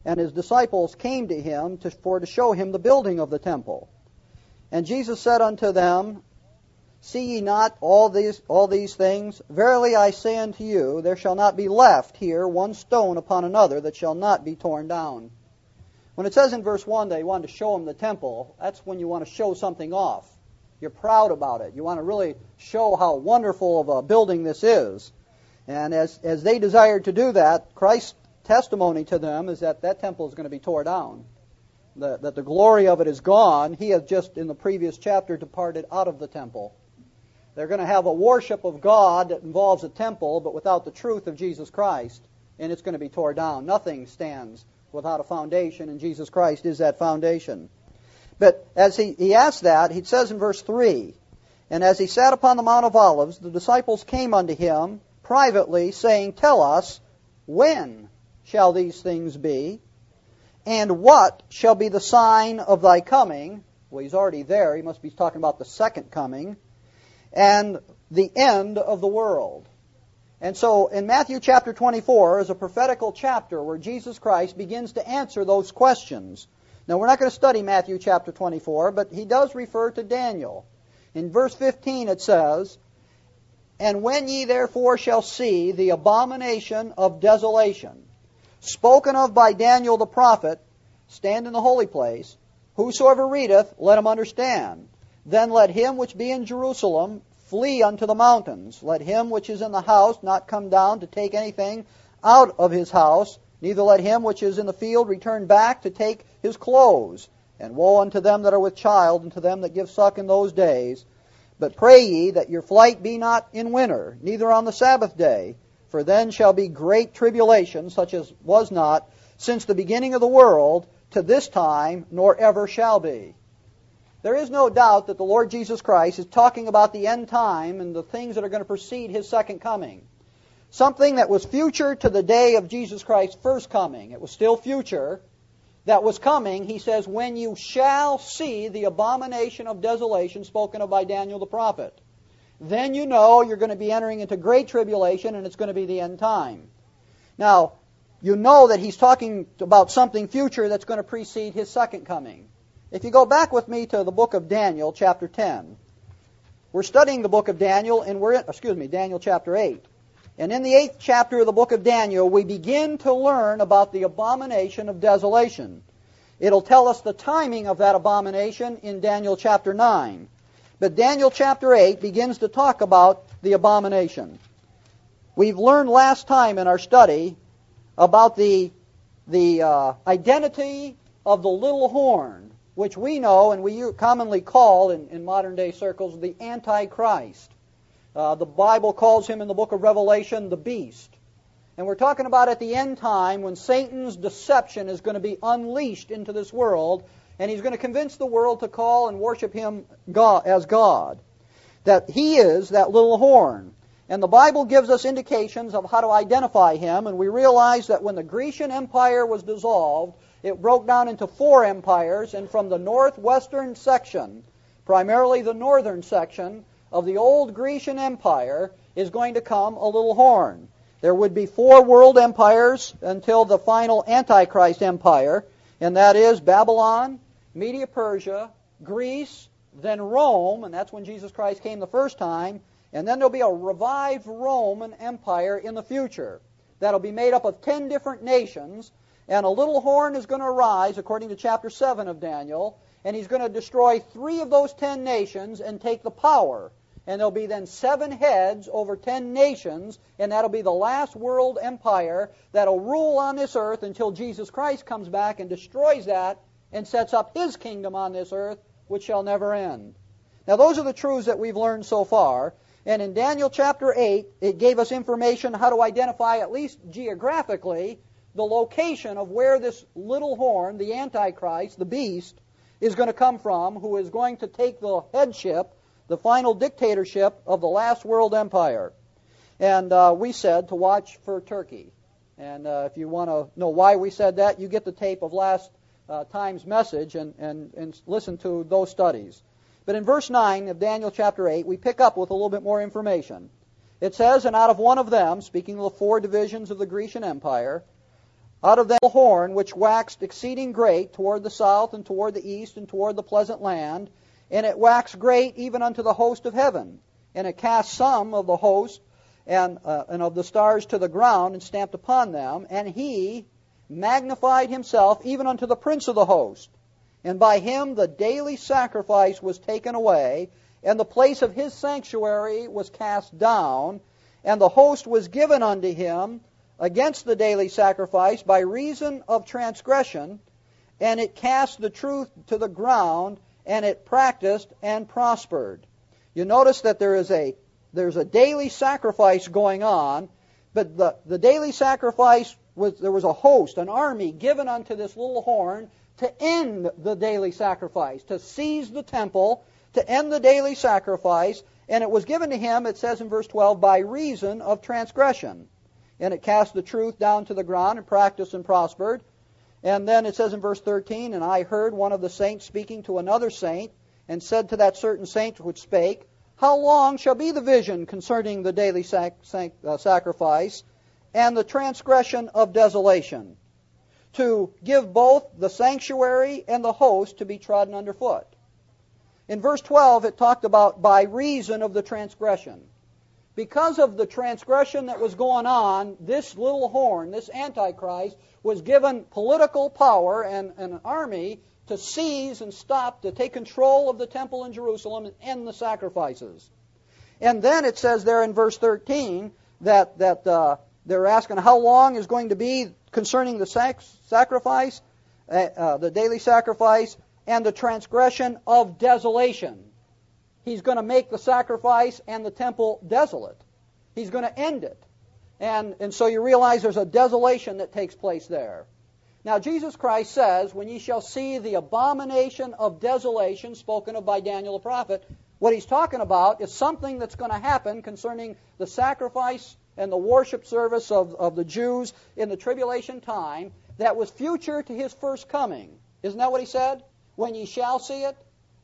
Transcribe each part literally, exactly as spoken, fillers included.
and his disciples came to him to, for to show him the building of the temple. And Jesus said unto them, See ye not all these all these things? Verily I say unto you, there shall not be left here one stone upon another that shall not be torn down. When it says in verse one that he wanted to show him the temple, that's when you want to show something off. You're proud about it. You want to really show how wonderful of a building this is. And as, as they desired to do that, Christ's testimony to them is that that temple is going to be torn down. That, that the glory of it is gone. He has just, in the previous chapter, departed out of the temple. They're going to have a worship of God that involves a temple, but without the truth of Jesus Christ, and it's going to be torn down. Nothing stands without a foundation, and Jesus Christ is that foundation. But as he, he asked that, he says in verse three, And as he sat upon the Mount of Olives, the disciples came unto him privately, saying, Tell us, when shall these things be? And what shall be the sign of thy coming? Well, he's already there. He must be talking about the second coming. And the end of the world. And so in Matthew chapter twenty-four is a prophetical chapter where Jesus Christ begins to answer those questions. Now we're not going to study Matthew chapter twenty-four, but he does refer to Daniel. In verse fifteen it says, And when ye therefore shall see the abomination of desolation, spoken of by Daniel the prophet, stand in the holy place, whosoever readeth, let him understand. Then let him which be in Jerusalem flee unto the mountains. Let him which is in the house not come down to take anything out of his house. Neither let him which is in the field return back to take his clothes. And woe unto them that are with child, and to them that give suck in those days. But pray ye that your flight be not in winter, neither on the Sabbath day. For then shall be great tribulation, such as was not since the beginning of the world to this time, nor ever shall be. There is no doubt that the Lord Jesus Christ is talking about the end time and the things that are going to precede His second coming. Something that was future to the day of Jesus Christ's first coming. It was still future. That was coming, He says, when you shall see the abomination of desolation spoken of by Daniel the prophet. Then you know you're going to be entering into great tribulation and it's going to be the end time. Now, you know that He's talking about something future that's going to precede His second coming. If you go back with me to the book of Daniel, chapter ten. We're studying the book of Daniel, and we're in, excuse me, Daniel chapter eight. And in the eighth chapter of the book of Daniel, we begin to learn about the abomination of desolation. It'll tell us the timing of that abomination in Daniel chapter nine. But Daniel chapter eight begins to talk about the abomination. We've learned last time in our study about the, the uh, identity of the little horn, which we know and we commonly call in, in modern day circles the Antichrist. Uh, the Bible calls him in the book of Revelation the beast. And we're talking about at the end time when Satan's deception is going to be unleashed into this world, and he's going to convince the world to call and worship him God, as God. That he is that little horn. And the Bible gives us indications of how to identify him, and we realize that when the Grecian Empire was dissolved, it broke down into four empires, and from the northwestern section, primarily the northern section of the old Grecian Empire, is going to come a little horn. There would be four world empires until the final Antichrist empire, and that is Babylon, Media-Persia, Greece, then Rome, and that's when Jesus Christ came the first time, and then there'll be a revived Roman Empire in the future. That'll be made up of ten different nations, and a little horn is going to arise, according to chapter seven of Daniel, and he's going to destroy three of those ten nations and take the power. And there'll be then seven heads over ten nations, and that'll be the last world empire that'll rule on this earth until Jesus Christ comes back and destroys that and sets up His kingdom on this earth, which shall never end. Now those are the truths that we've learned so far. And in Daniel chapter eight, it gave us information how to identify, at least geographically, the location of where this little horn, the Antichrist, the beast, is going to come from, who is going to take the headship, the final dictatorship of the last world empire. And uh, we said to watch for Turkey. And uh, if you want to know why we said that, you get the tape of last uh, time's message and, and, and listen to those studies. But in verse nine of Daniel chapter eight, we pick up with a little bit more information. It says, And out of one of them, speaking of the four divisions of the Grecian Empire, out of that horn which waxed exceeding great toward the south and toward the east and toward the pleasant land, and it waxed great even unto the host of heaven. And it cast some of the host and, uh, and of the stars to the ground and stamped upon them, and he magnified himself even unto the prince of the host. And by him the daily sacrifice was taken away, and the place of his sanctuary was cast down, and the host was given unto him against the daily sacrifice by reason of transgression, and it cast the truth to the ground, and it practiced and prospered. You notice that there is a there's a daily sacrifice going on, but the, the daily sacrifice was there was a host, an army given unto this little horn to end the daily sacrifice, to seize the temple, to end the daily sacrifice, and it was given to him, it says in verse twelve, by reason of transgression. And it cast the truth down to the ground and practiced and prospered. And then it says in verse thirteen, and I heard one of the saints speaking to another saint, and said to that certain saint which spake, how long shall be the vision concerning the daily sac- sac- uh, sacrifice and the transgression of desolation, to give both the sanctuary and the host to be trodden underfoot? In verse twelve, it talked about by reason of the transgression. Because of the transgression that was going on, this little horn, this Antichrist, was given political power and, and an army to seize and stop, to take control of the temple in Jerusalem and end the sacrifices. And then it says there in verse thirteen that, that uh, they're asking how long is going to be concerning the sac- sacrifice, uh, uh, the daily sacrifice, and the transgression of desolation. He's going to make the sacrifice and the temple desolate. He's going to end it. And, and so you realize there's a desolation that takes place there. Now Jesus Christ says, when ye shall see the abomination of desolation spoken of by Daniel the prophet, what he's talking about is something that's going to happen concerning the sacrifice and the worship service of, of the Jews in the tribulation time that was future to his first coming. Isn't that what he said? When ye shall see it?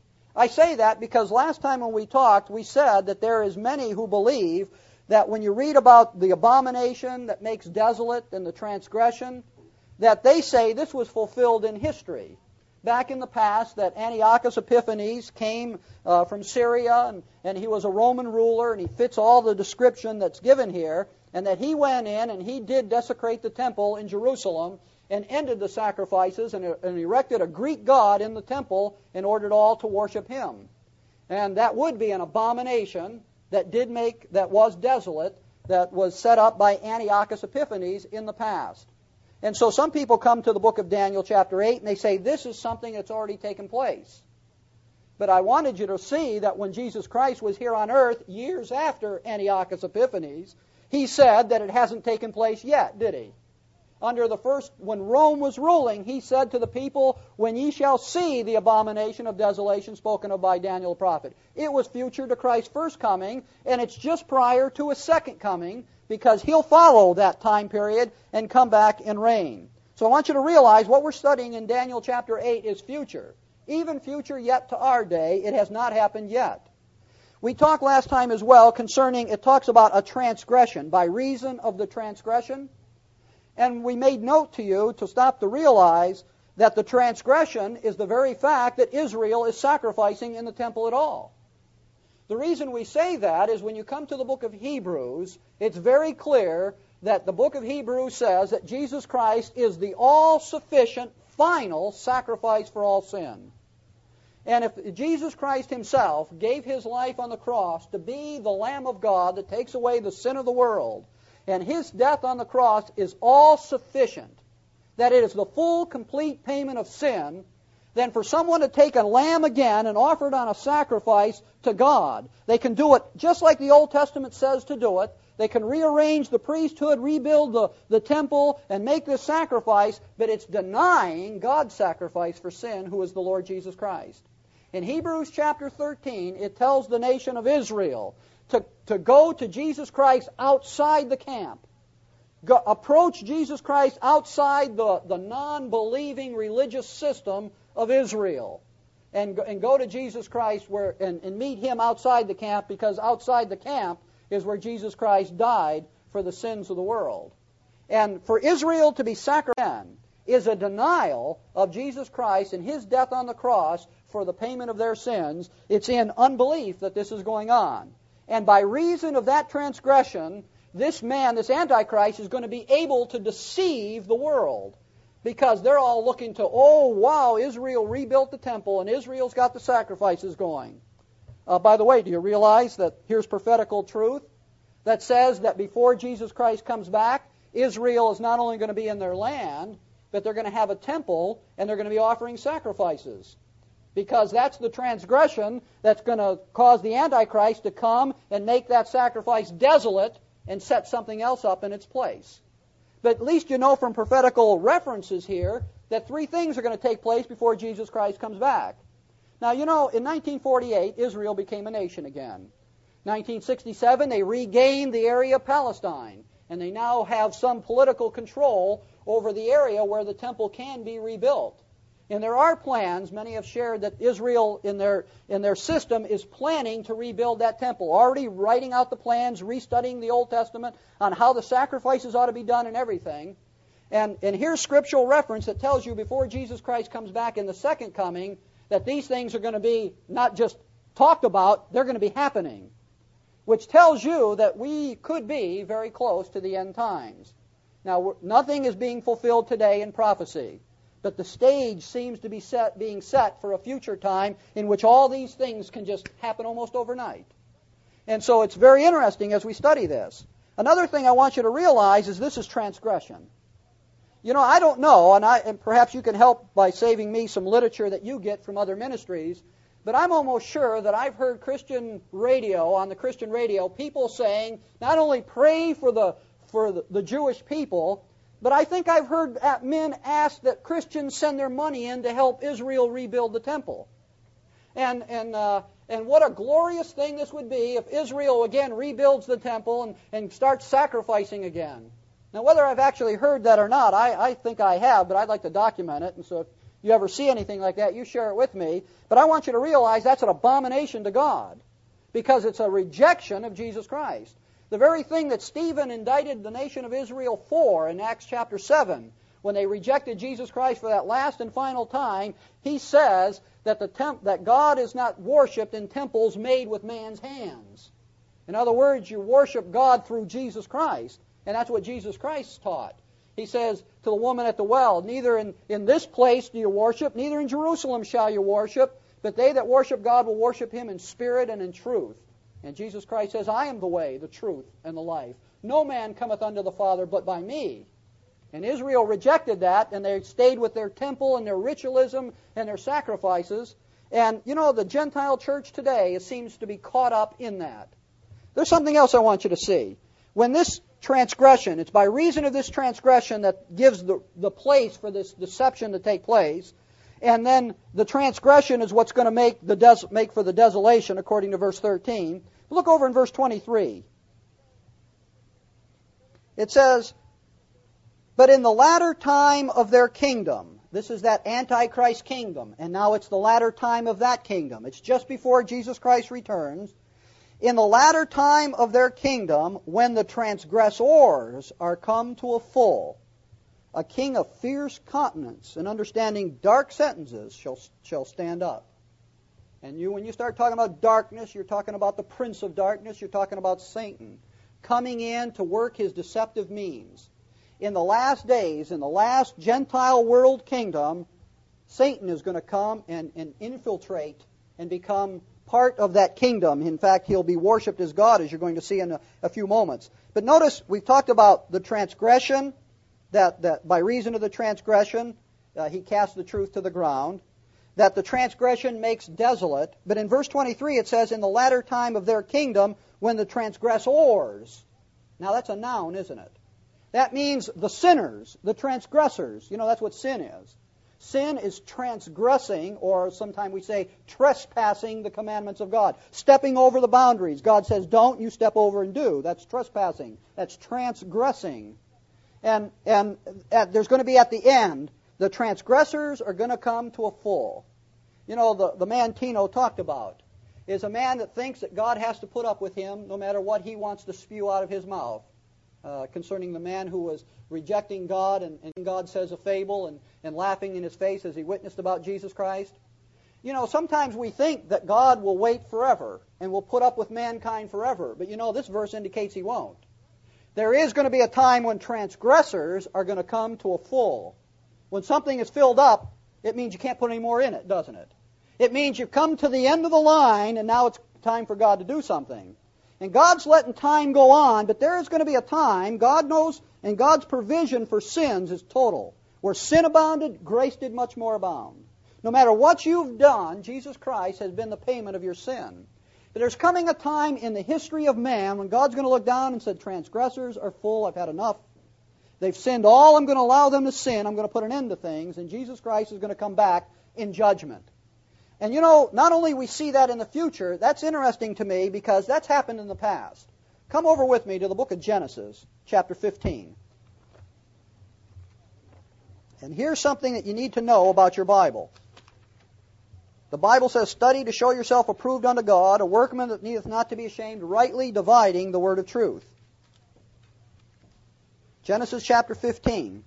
I say that because last time when we talked, we said that there is many who believe that when you read about the abomination that makes desolate and the transgression, that they say this was fulfilled in history. Back in the past, that Antiochus Epiphanes came uh, from Syria, and, and he was a Roman ruler, and he fits all the description that's given here, and that he went in and he did desecrate the temple in Jerusalem, and ended the sacrifices and, and erected a Greek god in the temple in order all to worship him. And that would be an abomination that did make, that was desolate, that was set up by Antiochus Epiphanes in the past. And so some people come to the book of Daniel chapter eight and they say this is something that's already taken place. But I wanted you to see that when Jesus Christ was here on earth years after Antiochus Epiphanes, he said that it hasn't taken place yet, did he? Under the first, when Rome was ruling, he said to the people, when ye shall see the abomination of desolation spoken of by Daniel the prophet. It was future to Christ's first coming, and it's just prior to his second coming, because he'll follow that time period and come back and reign. So I want you to realize what we're studying in Daniel chapter eight is future. Even future yet to our day. It has not happened yet. We talked last time as well concerning, it talks about a transgression, by reason of the transgression. And we made note to you to stop to realize that the transgression is the very fact that Israel is sacrificing in the temple at all. The reason we say that is when you come to the book of Hebrews, it's very clear that the book of Hebrews says that Jesus Christ is the all-sufficient, final sacrifice for all sin. And if Jesus Christ himself gave his life on the cross to be the Lamb of God that takes away the sin of the world, and his death on the cross is all sufficient, that it is the full, complete payment of sin, then for someone to take a lamb again and offer it on a sacrifice to God, they can do it just like the Old Testament says to do it. They can rearrange the priesthood, rebuild the, the temple, and make this sacrifice, but it's denying God's sacrifice for sin, who is the Lord Jesus Christ. In Hebrews chapter thirteen, it tells the nation of Israel To, to go to Jesus Christ outside the camp. Go, approach Jesus Christ outside the, the non-believing religious system of Israel. And, and go to Jesus Christ where and, and meet him outside the camp, because outside the camp is where Jesus Christ died for the sins of the world. And for Israel to be sacrificed is a denial of Jesus Christ and His death on the cross for the payment of their sins. It's in unbelief that this is going on. And by reason of that transgression, this man, this Antichrist, is going to be able to deceive the world. Because they're all looking to, oh, wow, Israel rebuilt the temple and Israel's got the sacrifices going. Uh, by the way, do you realize that here's prophetical truth that says that before Jesus Christ comes back, Israel is not only going to be in their land, but they're going to have a temple and they're going to be offering sacrifices. Because that's the transgression that's going to cause the Antichrist to come and make that sacrifice desolate and set something else up in its place. But at least you know from prophetical references here that three things are going to take place before Jesus Christ comes back. Now, you know, in nineteen forty-eight, Israel became a nation again. nineteen sixty-seven, they regained the area of Palestine, and they now have some political control over the area where the temple can be rebuilt. And there are plans, many have shared, that Israel in their in their system is planning to rebuild that temple, already writing out the plans, restudying the Old Testament on how the sacrifices ought to be done and everything. And, and here's scriptural reference that tells you before Jesus Christ comes back in the second coming that these things are going to be not just talked about, they're going to be happening, which tells you that we could be very close to the end times. Now, nothing is being fulfilled today in prophecy. But the stage seems to be set, being set for a future time in which all these things can just happen almost overnight. And so it's very interesting as we study this. Another thing I want you to realize is this is transgression. You know, I don't know, and, I, and perhaps you can help by saving me some literature that you get from other ministries, but I'm almost sure that I've heard Christian radio, on the Christian radio, people saying, not only pray for the, for the, the Jewish people, but I think I've heard men ask that Christians send their money in to help Israel rebuild the temple. And and uh, and what a glorious thing this would be if Israel again rebuilds the temple and, and starts sacrificing again. Now, whether I've actually heard that or not, I, I think I have, but I'd like to document it. And so if you ever see anything like that, you share it with me. But I want you to realize that's an abomination to God because it's a rejection of Jesus Christ. The very thing that Stephen indicted the nation of Israel for in Acts chapter seven, when they rejected Jesus Christ for that last and final time, he says that the temp- that God is not worshipped in temples made with man's hands. In other words, you worship God through Jesus Christ, and that's what Jesus Christ taught. He says to the woman at the well, neither in, in this place do you worship, neither in Jerusalem shall you worship, but they that worship God will worship Him in spirit and in truth. And Jesus Christ says, I am the way, the truth, and the life. No man cometh unto the Father but by me. And Israel rejected that, and they stayed with their temple and their ritualism and their sacrifices. And, you know, the Gentile church today seems to be caught up in that. There's something else I want you to see. When this transgression, it's by reason of this transgression that gives the, the place for this deception to take place. And then the transgression is what's going to make the des- make for the desolation, according to verse thirteen. Look over in verse twenty-three. It says, but in the latter time of their kingdom, this is that Antichrist kingdom, and now it's the latter time of that kingdom. It's just before Jesus Christ returns. In the latter time of their kingdom, when the transgressors are come to a full, a king of fierce countenance and understanding dark sentences shall shall stand up. And you, when you start talking about darkness, you're talking about the prince of darkness, you're talking about Satan coming in to work his deceptive means. In the last days, in the last Gentile world kingdom, Satan is going to come and, and infiltrate and become part of that kingdom. In fact, he'll be worshipped as God, as you're going to see in a, a few moments. But notice, we've talked about the transgression, that, that by reason of the transgression, uh, he cast the truth to the ground, that the transgression makes desolate. But in verse twenty-three it says, in the latter time of their kingdom, when the transgressors. Now that's a noun, isn't it? That means the sinners, the transgressors. You know, that's what sin is. Sin is transgressing, or sometimes we say trespassing the commandments of God. Stepping over the boundaries. God says, don't, you step over and do. That's trespassing. That's transgressing. And, and at, there's going to be at the end, the transgressors are going to come to a full. You know, the, the man Tino talked about is a man that thinks that God has to put up with him no matter what he wants to spew out of his mouth. uh, concerning the man who was rejecting God, and, and God says a fable and, and laughing in his face as he witnessed about Jesus Christ. You know, sometimes we think that God will wait forever and will put up with mankind forever. But you know, this verse indicates He won't. There is going to be a time when transgressors are going to come to a full. When something is filled up, it means you can't put any more in it, doesn't it? It means you've come to the end of the line, and now it's time for God to do something. And God's letting time go on, but there is going to be a time, God knows, and God's provision for sins is total. Where sin abounded, grace did much more abound. No matter what you've done, Jesus Christ has been the payment of your sin. But there's coming a time in the history of man when God's going to look down and say, transgressors are full, I've had enough. They've sinned all I'm going to allow them to sin. I'm going to put an end to things, and Jesus Christ is going to come back in judgment. And you know, not only we see that in the future, that's interesting to me because that's happened in the past. Come over with me to the book of Genesis, chapter fifteen. And here's something that you need to know about your Bible. The Bible says, study to show yourself approved unto God, a workman that needeth not to be ashamed, rightly dividing the word of truth. Genesis chapter fifteen.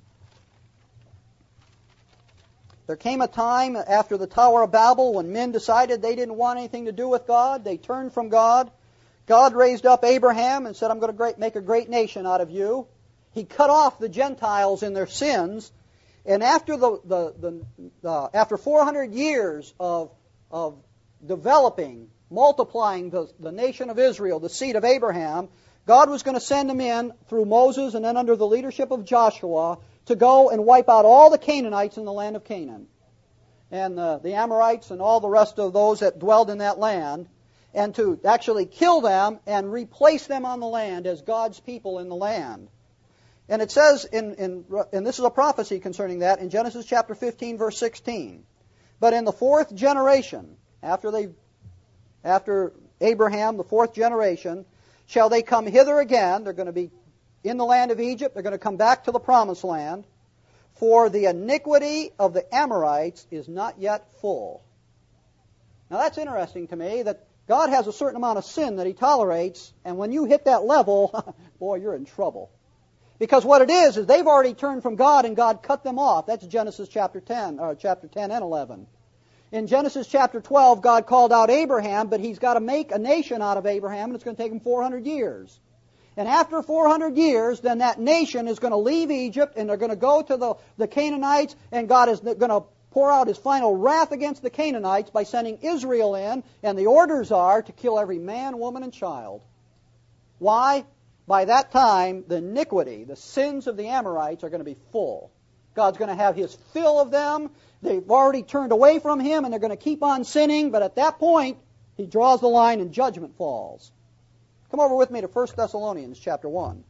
There came a time after the Tower of Babel when men decided they didn't want anything to do with God. They turned from God. God raised up Abraham and said, I'm going to make a great nation out of you. He cut off the Gentiles in their sins. And after the, the, the uh, after four hundred years of, of developing, multiplying the, the nation of Israel, the seed of Abraham, God was going to send them in through Moses and then under the leadership of Joshua to go and wipe out all the Canaanites in the land of Canaan, and uh, the Amorites and all the rest of those that dwelled in that land, and to actually kill them and replace them on the land as God's people in the land. And it says, in, in, and this is a prophecy concerning that, in Genesis chapter fifteen, verse sixteen. But in the fourth generation, after they, after Abraham, the fourth generation, shall they come hither again. They're going to be in the land of Egypt. They're going to come back to the promised land. For the iniquity of the Amorites is not yet full. Now that's interesting to me, that God has a certain amount of sin that He tolerates, and when you hit that level, boy, you're in trouble. Because what it is, is they've already turned from God and God cut them off. That's Genesis chapter ten, or chapter ten and eleven. In Genesis chapter twelve, God called out Abraham, but He's got to make a nation out of Abraham, and it's going to take Him four hundred years. And after four hundred years, then that nation is going to leave Egypt, and they're going to go to the, the Canaanites, and God is going to pour out His final wrath against the Canaanites by sending Israel in, and the orders are to kill every man, woman, and child. Why? By that time, the iniquity, the sins of the Amorites are going to be full. God's going to have His fill of them. They've already turned away from Him, and they're going to keep on sinning, but at that point, He draws the line and judgment falls. Come over with me to First Thessalonians chapter one.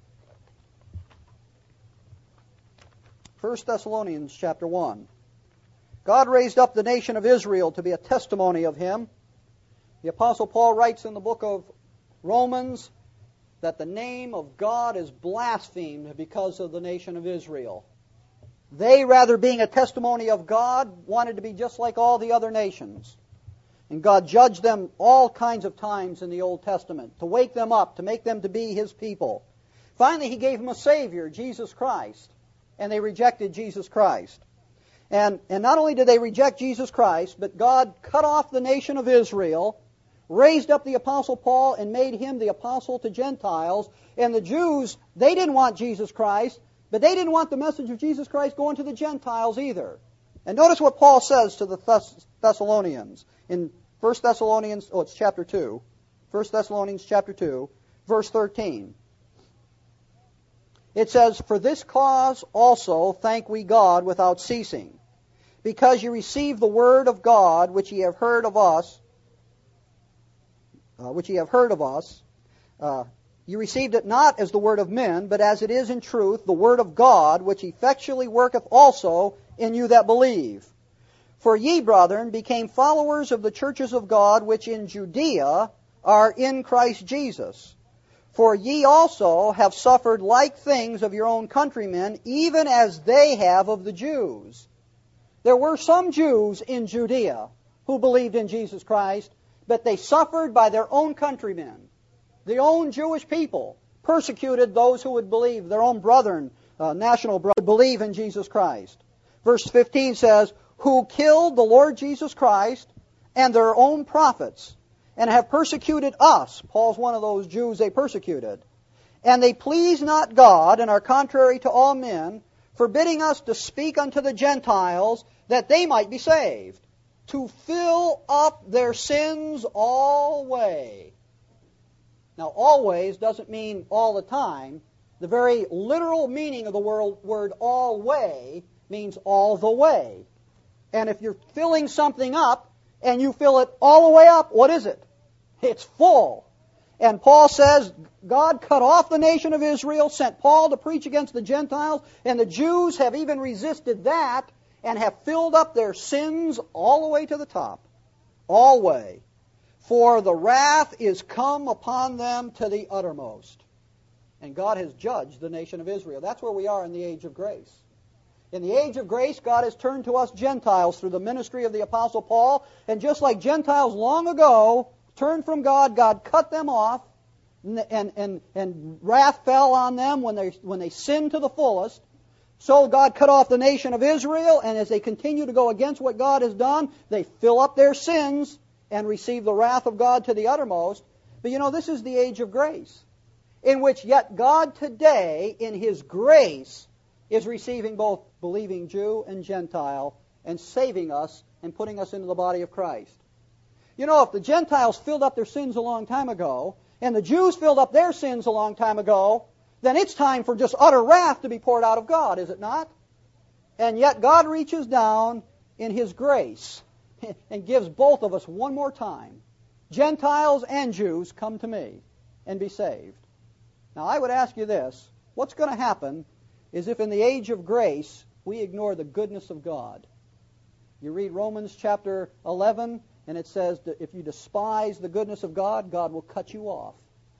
First Thessalonians chapter one. God raised up the nation of Israel to be a testimony of Him. The Apostle Paul writes in the book of Romans that the name of God is blasphemed because of the nation of Israel. They, rather being a testimony of God, wanted to be just like all the other nations. And God judged them all kinds of times in the Old Testament to wake them up, to make them to be His people. Finally, He gave them a Savior, Jesus Christ, and they rejected Jesus Christ. And, and not only did they reject Jesus Christ, but God cut off the nation of Israel, raised up the Apostle Paul and made him the apostle to Gentiles. And the Jews, they didn't want Jesus Christ, but they didn't want the message of Jesus Christ going to the Gentiles either. And notice what Paul says to the Thess- Thessalonians in First Thessalonians, oh, it's chapter two. First Thessalonians chapter two, verse thirteen. It says, For this cause also thank we God without ceasing, because ye received the word of God which ye have heard of us, Uh, which ye have heard of us. Uh, ye received it not as the word of men, but as it is in truth, the word of God, which effectually worketh also in you that believe. For ye, brethren, became followers of the churches of God, which in Judea are in Christ Jesus. For ye also have suffered like things of your own countrymen, even as they have of the Jews. There were some Jews in Judea who believed in Jesus Christ, but they suffered by their own countrymen, the own Jewish people. persecuted those who would believe, their own brethren, uh, national brethren, would believe in Jesus Christ. Verse fifteen says, who killed the Lord Jesus Christ and their own prophets, and have persecuted us. Paul's one of those Jews they persecuted. And they please not God, and are contrary to all men, forbidding us to speak unto the Gentiles, that they might be saved, to fill up their sins alway. Now, always doesn't mean all the time. The very literal meaning of the word alway means all the way. And if you're filling something up, and you fill it all the way up, what is it? It's full. And Paul says, God cut off the nation of Israel, sent Paul to preach against the Gentiles, and the Jews have even resisted that, and have filled up their sins all the way to the top. All way. For the wrath is come upon them to the uttermost. And God has judged the nation of Israel. That's where we are in the age of grace. In the age of grace, God has turned to us Gentiles through the ministry of the Apostle Paul. And just like Gentiles long ago turned from God, God cut them off, and, and, and, and wrath fell on them when they, when they sinned to the fullest. So God cut off the nation of Israel, and as they continue to go against what God has done, they fill up their sins and receive the wrath of God to the uttermost. But you know, this is the age of grace, in which yet God today, in His grace, is receiving both believing Jew and Gentile and saving us and putting us into the body of Christ. You know, if the Gentiles filled up their sins a long time ago and the Jews filled up their sins a long time ago, then it's time for just utter wrath to be poured out of God, is it not? And yet God reaches down in His grace and gives both of us one more time. Gentiles and Jews, come to me and be saved. Now I would ask you this, what's going to happen is if in the age of grace we ignore the goodness of God. You read Romans chapter eleven, and it says that if you despise the goodness of God, God will cut you off.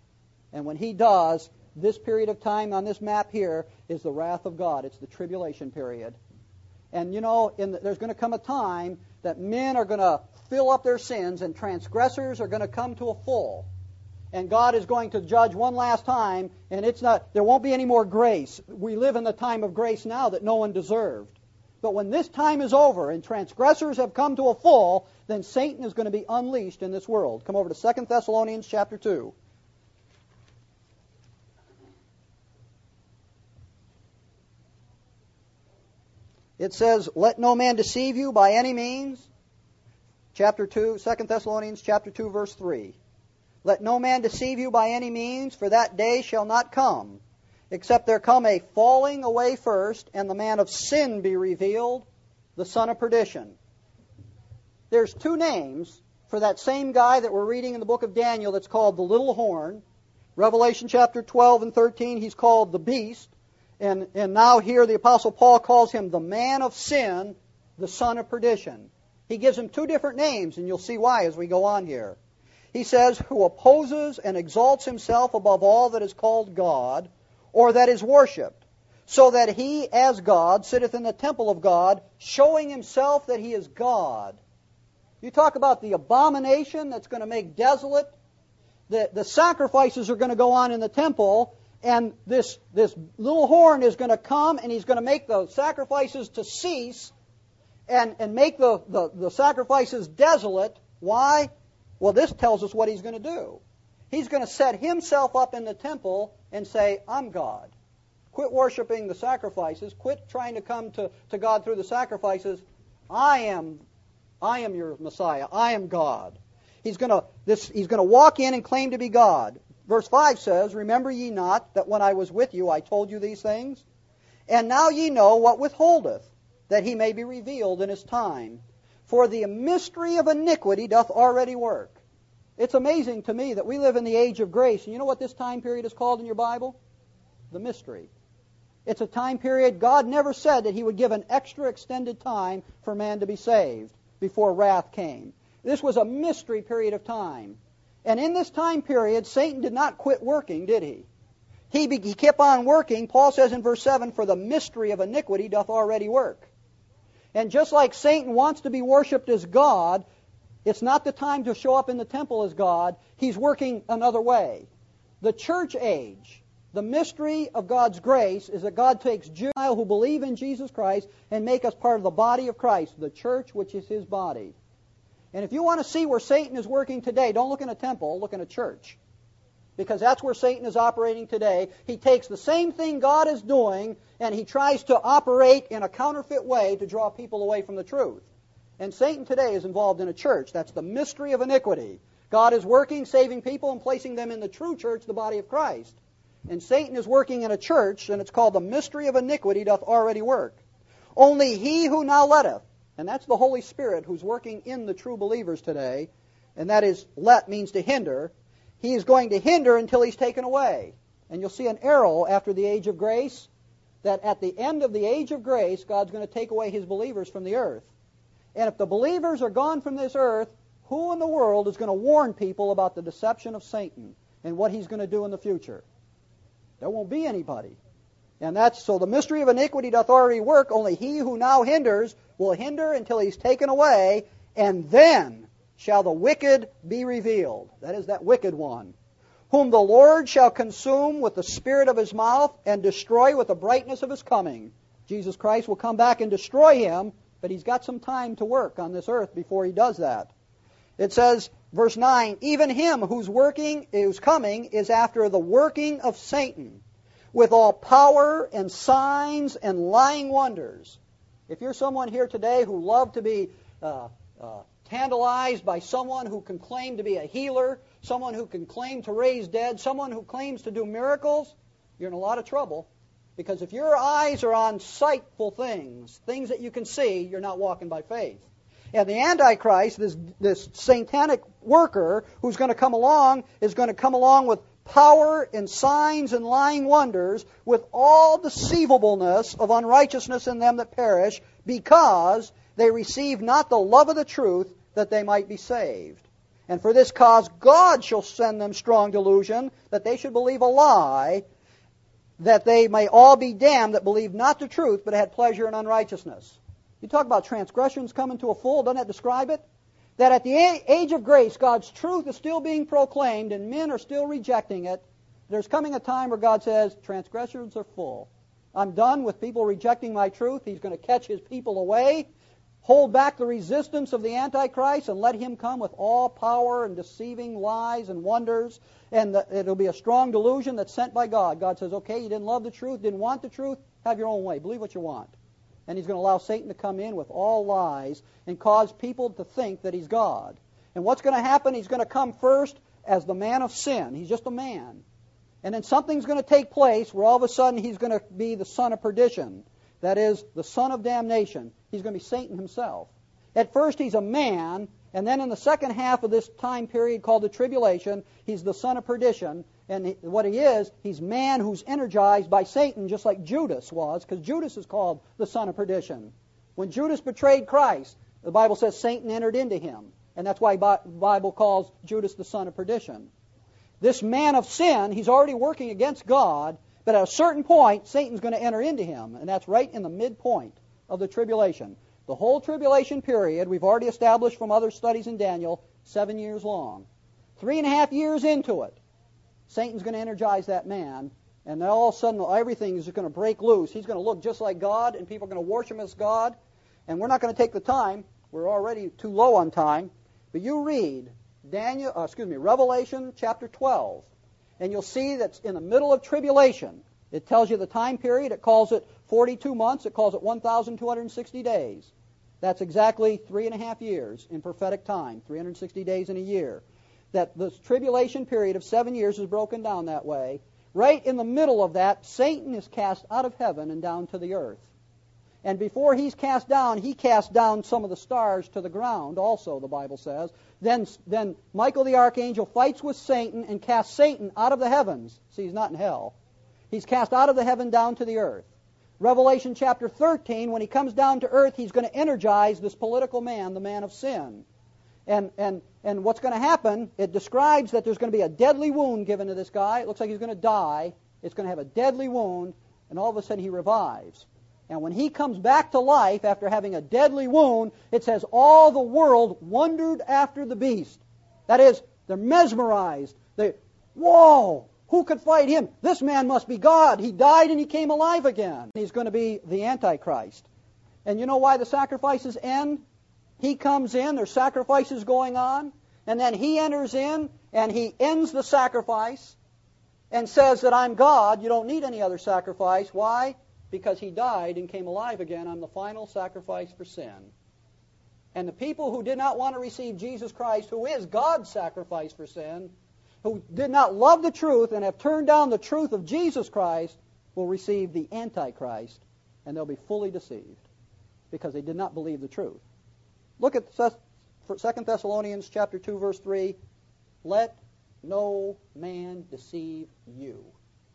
And when He does, this period of time on this map here is the wrath of God. It's the tribulation period. And you know, in the, there's going to come a time that men are going to fill up their sins and transgressors are going to come to a full. And God is going to judge one last time, and it's not, there won't be any more grace. We live in the time of grace now that no one deserved. But when this time is over and transgressors have come to a full, then Satan is going to be unleashed in this world. Come over to Second Thessalonians chapter two. It says, let no man deceive you by any means. Chapter two, Second Thessalonians chapter two, verse three. Let no man deceive you by any means, for that day shall not come, except there come a falling away first, and the man of sin be revealed, the son of perdition. There's two names for that same guy that we're reading in the book of Daniel that's called the little horn. Revelation chapter twelve and thirteen, he's called the beast. And, and now here the Apostle Paul calls him the man of sin, the son of perdition. He gives him two different names, and you'll see why as we go on here. He says, who opposes and exalts himself above all that is called God, or that is worshipped, so that he, as God, sitteth in the temple of God, showing himself that he is God. You talk about the abomination that's going to make desolate. The, the sacrifices are going to go on in the temple, and this, this little horn is going to come, and he's going to make the sacrifices to cease, and, and make the, the, the sacrifices desolate. Why? Well, this tells us what he's going to do. He's going to set himself up in the temple and say, I'm God. Quit worshiping the sacrifices. Quit trying to come to, to God through the sacrifices. I am, I am your Messiah. I am God. He's going to this. He's going to walk in and claim to be God. Verse five says, remember ye not that when I was with you I told you these things? And now ye know what withholdeth, that he may be revealed in his time. For the mystery of iniquity doth already work. It's amazing to me that we live in the age of grace. And you know what this time period is called in your Bible? The mystery. It's a time period God never said that He would give an extra extended time for man to be saved before wrath came. This was a mystery period of time. And in this time period, Satan did not quit working, did he? He, be, he kept on working. Paul says in verse seven, for the mystery of iniquity doth already work. And just like Satan wants to be worshipped as God, it's not the time to show up in the temple as God. He's working another way. The church age The mystery of God's grace is that God takes Jews who believe in Jesus Christ and make us part of the body of Christ, the church which is His body. And if you want to see where Satan is working today, don't look in a temple, look in a church. Because that's where Satan is operating today. He takes the same thing God is doing and he tries to operate in a counterfeit way to draw people away from the truth. And Satan today is involved in a church. That's the mystery of iniquity. God is working, saving people, and placing them in the true church, the body of Christ. And Satan is working in a church, and it's called the mystery of iniquity doth already work. Only he who now letteth, and that's the Holy Spirit who's working in the true believers today, and that is, let means to hinder. He is going to hinder until he's taken away. And you'll see an arrow after the age of grace, that at the end of the age of grace, God's going to take away His believers from the earth. And if the believers are gone from this earth, who in the world is going to warn people about the deception of Satan and what he's going to do in the future? There won't be anybody. And that's, so the mystery of iniquity doth already work, only he who now hinders will hinder until he's taken away, and then shall the wicked be revealed. That is, that wicked one, whom the Lord shall consume with the spirit of His mouth and destroy with the brightness of His coming. Jesus Christ will come back and destroy him, but He's got some time to work on this earth before He does that. It says, verse nine, even him whose working, whose coming is after the working of Satan, with all power and signs and lying wonders. If you're someone here today who love to be uh, uh, tantalized by someone who can claim to be a healer, someone who can claim to raise dead, someone who claims to do miracles, you're in a lot of trouble. Because if your eyes are on sightful things, things that you can see, you're not walking by faith. And the Antichrist, this, this satanic worker who's going to come along, is going to come along with power and signs and lying wonders, with all deceivableness of unrighteousness in them that perish, because they receive not the love of the truth, that they might be saved. And for this cause God shall send them strong delusion, that they should believe a lie, that they may all be damned that believe not the truth, but had pleasure in unrighteousness. You talk about transgressions coming to a full, doesn't that describe it? That at the age of grace, God's truth is still being proclaimed and men are still rejecting it. There's coming a time where God says, transgressions are full. I'm done with people rejecting my truth. He's going to catch His people away, hold back the resistance of the Antichrist, and let him come with all power and deceiving lies and wonders. And the, it'll be a strong delusion that's sent by God. God says, okay, you didn't love the truth, didn't want the truth, have your own way. Believe what you want. And He's going to allow Satan to come in with all lies and cause people to think that he's God. And what's going to happen? He's going to come first as the man of sin. He's just a man. And then something's going to take place where all of a sudden he's going to be the son of perdition. That is, the son of damnation. He's going to be Satan himself. At first he's a man, and then in the second half of this time period called the tribulation, he's the son of perdition. And what he is, he's man who's energized by Satan, just like Judas was, because Judas is called the son of perdition. When Judas betrayed Christ, the Bible says Satan entered into him. And that's why the Bible calls Judas the son of perdition. This man of sin, he's already working against God, but at a certain point, Satan's going to enter into him. And that's right in the midpoint of the tribulation. The whole tribulation period, we've already established from other studies in Daniel, seven years long. Three and a half years into it, Satan's going to energize that man, and then all of a sudden everything is just going to break loose. He's going to look just like God, and people are going to worship Him as God. And we're not going to take the time. We're already too low on time. But you read Daniel, uh, excuse me, Revelation chapter twelve, and you'll see that's in the middle of tribulation. It tells you the time period. It calls it forty-two months. It calls it one thousand two hundred sixty days. That's exactly three and a half years in prophetic time, three hundred sixty days in a year. That the tribulation period of seven years is broken down that way. Right in the middle of that, Satan is cast out of heaven and down to the earth. And before he's cast down, he cast down some of the stars to the ground also, the Bible says. Then, then Michael the archangel fights with Satan and casts Satan out of the heavens. See, he's not in hell. He's cast out of the heaven down to the earth. Revelation chapter thirteen, when he comes down to earth, he's going to energize this political man, the man of sin. And and and what's going to happen, it describes that there's going to be a deadly wound given to this guy. It looks like he's going to die. It's going to have a deadly wound, and all of a sudden he revives. And when he comes back to life after having a deadly wound, it says all the world wondered after the beast. That is, they're mesmerized. They, whoa, Who could fight him? This man must be God. He died and he came alive again. He's going to be the Antichrist. And you know why the sacrifices end? He comes in, there's sacrifices going on, and then he enters in and he ends the sacrifice and says that I'm God. You don't need any other sacrifice. Why? Because he died and came alive again. I'm the final sacrifice for sin. And the people who did not want to receive Jesus Christ, who is God's sacrifice for sin, who did not love the truth and have turned down the truth of Jesus Christ, will receive the Antichrist, and they'll be fully deceived because they did not believe the truth. Look at Second Thessalonians chapter two, verse three. Let no man deceive you.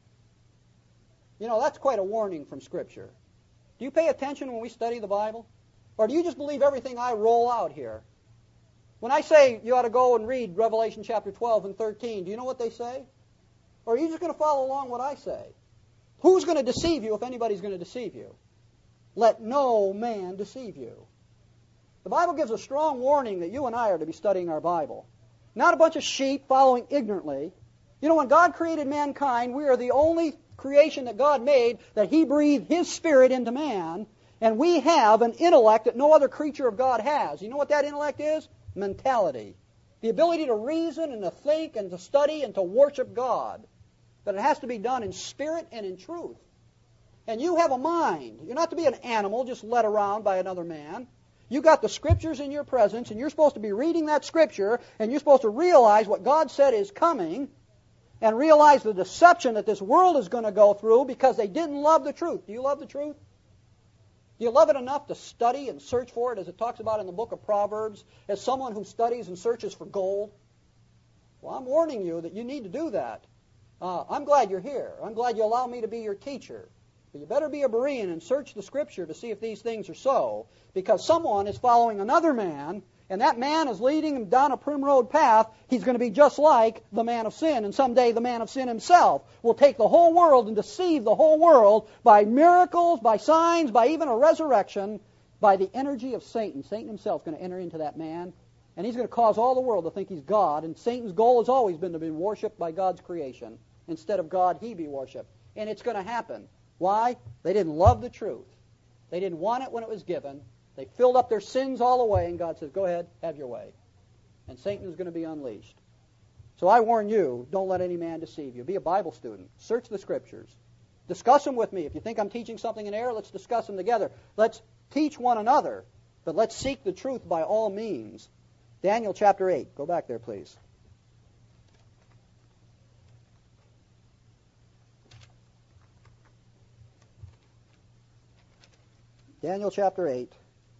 You know, that's quite a warning from Scripture. Do you pay attention when we study the Bible? Or do you just believe everything I roll out here? When I say you ought to go and read Revelation chapter twelve and thirteen, do you know what they say? Or are you just going to follow along what I say? Who's going to deceive you if anybody's going to deceive you? Let no man deceive you. The Bible gives a strong warning that you and I are to be studying our Bible. Not a bunch of sheep following ignorantly. You know, when God created mankind, we are the only creation that God made that He breathed His Spirit into man, and we have an intellect that no other creature of God has. You know what that intellect is? Mentality. The ability to reason and to think and to study and to worship God. But it has to be done in spirit and in truth. And you have a mind. You're not to be an animal just led around by another man. You got the Scriptures in your presence, and you're supposed to be reading that Scripture, and you're supposed to realize what God said is coming, and realize the deception that this world is going to go through because they didn't love the truth. Do you love the truth? Do you love it enough to study and search for it, as it talks about in the book of Proverbs, as someone who studies and searches for gold? Well, I'm warning you that you need to do that. Uh, I'm glad you're here. I'm glad you allow me to be your teacher. But you better be a Berean and search the Scripture to see if these things are so, because someone is following another man, and that man is leading him down a primrose path. He's going to be just like the man of sin, and someday the man of sin himself will take the whole world and deceive the whole world by miracles, by signs, by even a resurrection, by the energy of Satan. Satan himself is going to enter into that man, and he's going to cause all the world to think he's God, and Satan's goal has always been to be worshipped by God's creation. Instead of God, he be worshipped. And it's going to happen. Why? They didn't love the truth. They didn't want it when it was given. They filled up their sins all away, and God says, go ahead, have your way. And Satan is going to be unleashed. So I warn you, don't let any man deceive you. Be a Bible student. Search the Scriptures. Discuss them with me. If you think I'm teaching something in error, let's discuss them together. Let's teach one another, but let's seek the truth by all means. Daniel chapter eight. Go back there, please. Daniel chapter eight.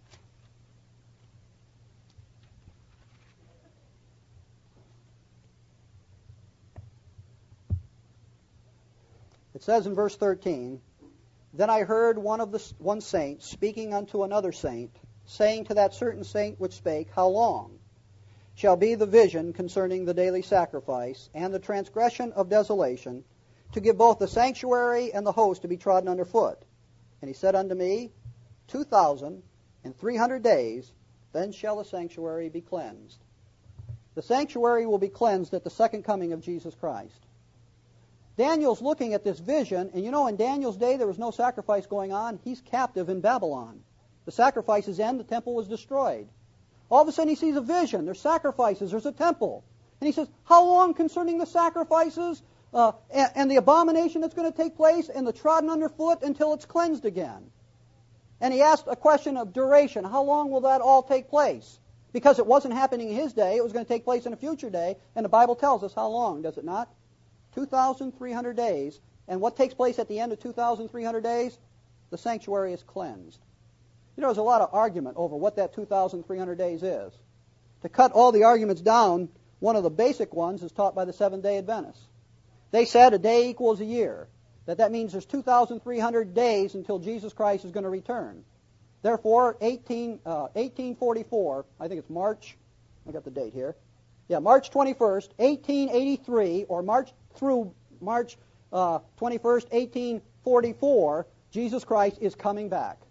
It says in verse thirteen, Then I heard one of the one saint speaking unto another saint, saying to that certain saint which spake, How long shall be the vision concerning the daily sacrifice and the transgression of desolation, to give both the sanctuary and the host to be trodden under foot? And he said unto me, Two thousand and three hundred days, then shall the sanctuary be cleansed. The sanctuary will be cleansed at the second coming of Jesus Christ. Daniel's looking at this vision, and you know, in Daniel's day there was no sacrifice going on. He's captive in Babylon. The sacrifices end, the temple was destroyed. All of a sudden he sees a vision. There's sacrifices, there's a temple. And he says, how long concerning the sacrifices uh, and, and the abomination that's going to take place and the trodden underfoot until it's cleansed again? And he asked a question of duration. How long will that all take place? Because it wasn't happening in his day. It was going to take place in a future day. And the Bible tells us how long, does it not? two thousand three hundred days. And what takes place at the end of two thousand three hundred days? The sanctuary is cleansed. You know, there's a lot of argument over what that two thousand three hundred days is. To cut all the arguments down, one of the basic ones is taught by the Seventh-day Adventists. They said a day equals a year. That that means there's two thousand three hundred days until Jesus Christ is going to return. Therefore, eighteen, uh, eighteen forty-four, I think it's March, I got the date here. Yeah, March twenty-first, eighteen eighty-three, or March through March uh, twenty-first, eighteen forty-four, Jesus Christ is coming back.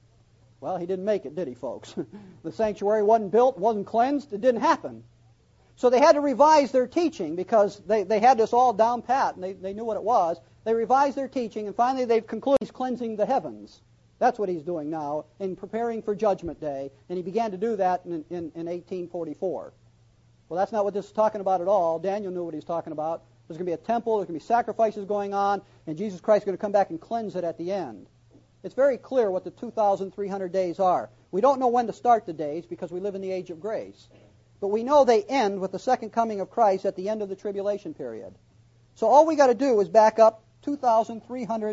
Well, he didn't make it, did he, folks? The sanctuary wasn't built, wasn't cleansed, it didn't happen. So they had to revise their teaching because they, they had this all down pat and they, they knew what it was. They revised their teaching, and finally they've concluded he's cleansing the heavens. That's what he's doing now in preparing for Judgment Day, and he began to do that in, in, in eighteen forty-four. Well, that's not what this is talking about at all. Daniel knew what he was talking about. There's going to be a temple, there's going to be sacrifices going on, and Jesus Christ is going to come back and cleanse it at the end. It's very clear what the two thousand three hundred days are. We don't know when to start the days because we live in the age of grace. But we know they end with the second coming of Christ at the end of the tribulation period. So all we got to do is back up two thousand three hundred,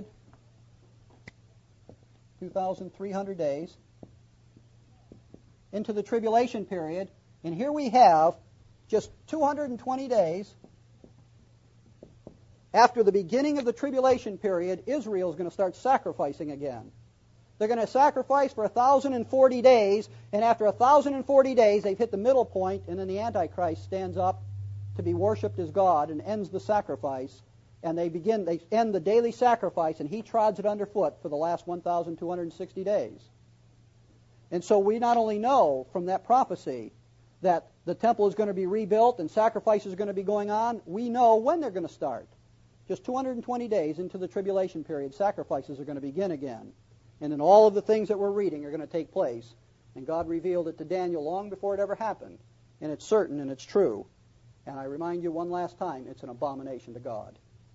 two thousand three hundred days into the tribulation period, and here we have just two hundred twenty days after the beginning of the tribulation period. Israel is going to start sacrificing again. They're going to sacrifice for one thousand forty days, and after one thousand forty days, they've hit the middle point, and then the Antichrist stands up to be worshipped as God and ends the sacrifice, and they begin, they end the daily sacrifice, and he trods it underfoot for the last one thousand two hundred sixty days. And so we not only know from that prophecy that the temple is going to be rebuilt and sacrifices are going to be going on, we know when they're going to start. Just two hundred twenty days into the tribulation period, sacrifices are going to begin again. And then all of the things that we're reading are going to take place. And God revealed it to Daniel long before it ever happened. And it's certain and it's true. And I remind you one last time, it's an abomination to God.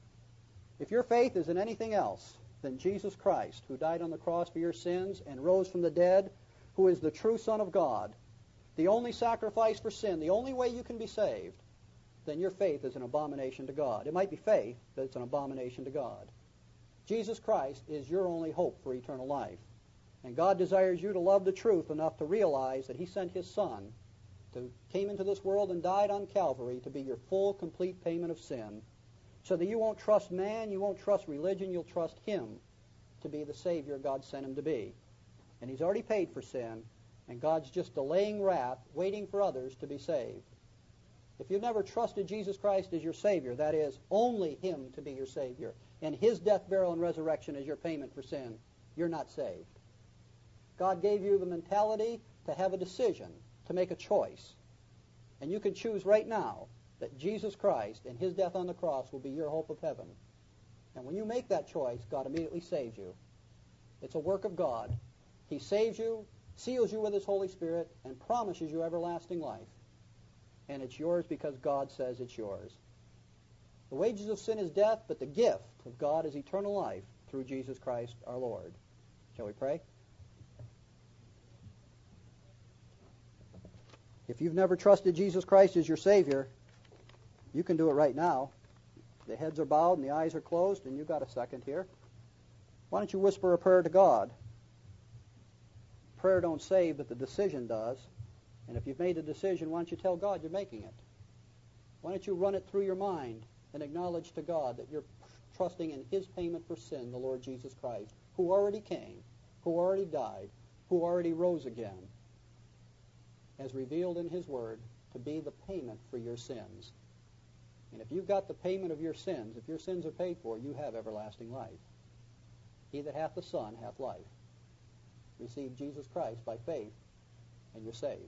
If your faith is in anything else than Jesus Christ, who died on the cross for your sins and rose from the dead, who is the true Son of God, the only sacrifice for sin, the only way you can be saved, then your faith is an abomination to God. It might be faith, but it's an abomination to God. Jesus Christ is your only hope for eternal life. And God desires you to love the truth enough to realize that he sent his Son, to came into this world and died on Calvary to be your full, complete payment of sin, so that you won't trust man, you won't trust religion, you'll trust him to be the Savior God sent him to be. And he's already paid for sin, and God's just delaying wrath, waiting for others to be saved. If you've never trusted Jesus Christ as your Savior, that is, only him to be your Savior, and his death, burial, and resurrection as your payment for sin, you're not saved. God gave you the mentality to have a decision, to make a choice. And you can choose right now that Jesus Christ and his death on the cross will be your hope of heaven. And when you make that choice, God immediately saves you. It's a work of God. He saves you, seals you with his Holy Spirit, and promises you everlasting life. And it's yours because God says it's yours. The wages of sin is death, but the gift of God is eternal life through Jesus Christ our Lord. Shall we pray? If you've never trusted Jesus Christ as your Savior, you can do it right now. The heads are bowed and the eyes are closed, and you've got a second here. Why don't you whisper a prayer to God? Prayer don't save, but the decision does. And if you've made the decision, why don't you tell God you're making it? Why don't you run it through your mind and acknowledge to God that you're trusting in his payment for sin, the Lord Jesus Christ, who already came, who already died, who already rose again, as revealed in his word, to be the payment for your sins. And if you've got the payment of your sins, if your sins are paid for, you have everlasting life. He that hath the Son hath life. Receive Jesus Christ by faith, and you're saved.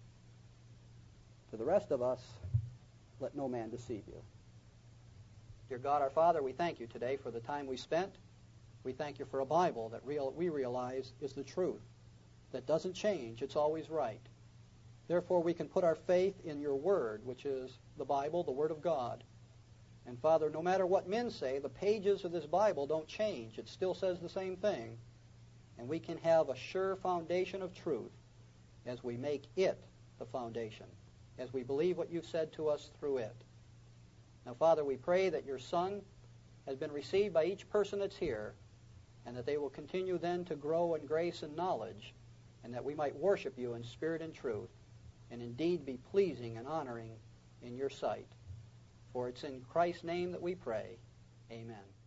To the rest of us, let no man deceive you. Dear God, our Father, we thank you today for the time we spent. We thank you for a Bible that real, we realize is the truth, that doesn't change, it's always right. Therefore, we can put our faith in your word, which is the Bible, the Word of God. And Father, no matter what men say, the pages of this Bible don't change. It still says the same thing. And we can have a sure foundation of truth as we make it the foundation, as we believe what you've said to us through it. Now, Father, we pray that your Son has been received by each person that's here, and that they will continue then to grow in grace and knowledge, and that we might worship you in spirit and truth, and indeed be pleasing and honoring in your sight. For it's in Christ's name that we pray. Amen.